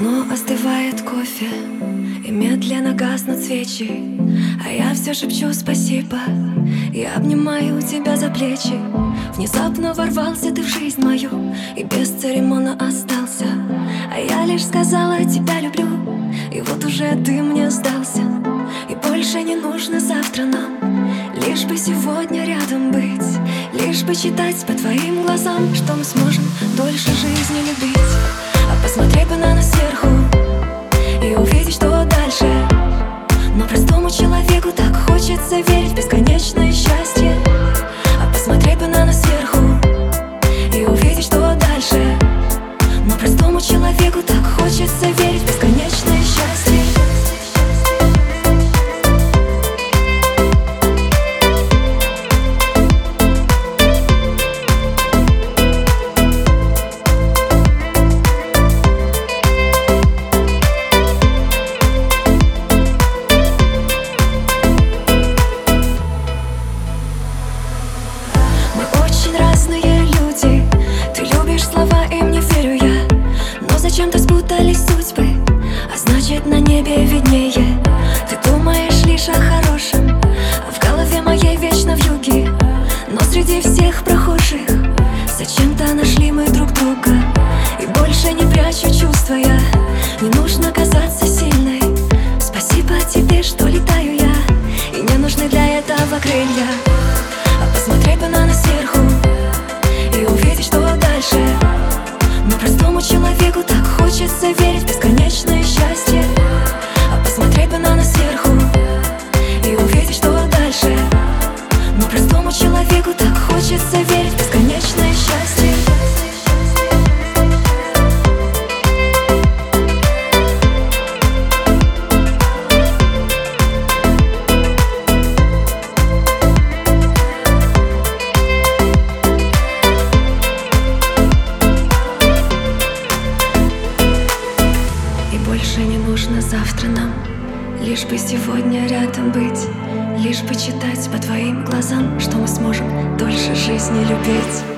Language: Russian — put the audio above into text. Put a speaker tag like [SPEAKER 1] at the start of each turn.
[SPEAKER 1] давно остывает кофе, и медленно гаснут свечи, а я все шепчу спасибо и обнимаю тебя за плечи. Внезапно ворвался ты в жизнь мою и без церемона остался, а я лишь сказала: тебя люблю, и вот уже ты мне сдался. И больше не нужно завтра нам, лишь бы сегодня рядом быть, лишь бы читать по твоим глазам, что мы сможем дольше жизни любить. А посмотреть бы на нас сверху и увидеть, что дальше. Но простому человеку так хочется верить в бесконечное счастье. А посмотреть бы на нас сверху и увидеть, что дальше. Но простому человеку так хочется верить в бесконечное счастье. Разные люди, ты любишь слова, им не верю я. Но зачем-то спутались судьбы, а значит на небе виднее. Ты думаешь лишь о хорошем, а в голове моей вечно вьюги. Но среди всех прохожих зачем-то нашли мы друг друга. И больше не прячу чувства я, не нужно казаться сильной. Спасибо тебе, что летаю я, и не нужны для этого крылья. А посмотреть бы на нас сверху и увидеть, что дальше. Но простому человеку так хочется верить в бесконечное счастье. А посмотреть бы на нас сверху и увидеть, что дальше. Но простому человеку так хочется верить в бесконечное счастье. Больше не нужно завтра нам, лишь бы сегодня рядом быть, лишь бы читать по твоим глазам, что мы сможем дольше жизни любить.